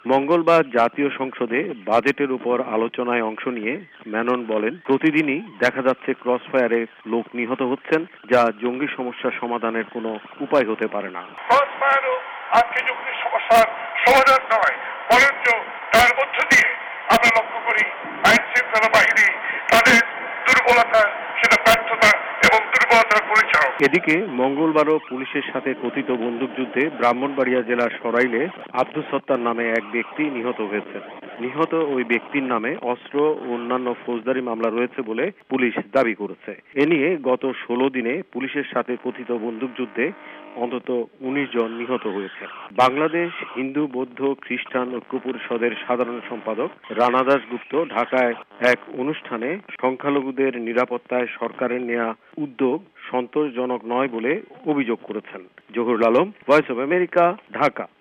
মঙ্গলবার জাতীয় সংসদে বাজেটের উপর আলোচনায় অংশ নিয়ে মেনন বলেন, প্রতিদিনই দেখা যাচ্ছে ক্রসফায়ারে লোক নিহত হচ্ছেন, যা জঙ্গি সমস্যা সমাধানের কোনো উপায় হতে পারে না। ক্রসফায়ারও আজকে জঙ্গি সমস্যার সমাধান নয়, বরঞ্চ তার মধ্য দিয়ে আমরা লক্ষ্য করি আইন শৃঙ্খলা বাহিনী তাদের দুর্বলতা, সেটা ব্যর্থতা এবং দুর্বলতার পরিচয়। এদিকে মঙ্গলবারও পুলিশের সাথে কথিত বন্দুকযুদ্ধে ব্রাহ্মণবাড়িয়া জেলার সরাইলে আব্দুস সত্তার নামে এক ব্যক্তি নিহত হয়েছেন। নিহত ওই ব্যক্তির নামে অস্ত্র ও অন্যান্য ফৌজদারি মামলা রয়েছে বলে পুলিশ দাবি করেছে। এ নিয়ে গত 16 দিনে পুলিশের সাথে কথিত বন্দুকযুদ্ধে অন্তত 19 জন নিহত হয়েছে। বাংলাদেশ হিন্দু বৌদ্ধ খ্রিস্টান ঐক্য পরিষদের সাধারণ সম্পাদক রানা দাশগুপ্ত ঢাকায় এক অনুষ্ঠানে সংখ্যালঘুদের নিরাপত্তায় সরকারের নেয়া উদ্যোগ সন্তোষজনক নয় বলে অভিযোগ করেছেন। Zahurul Alam, voice of America, Dhaka.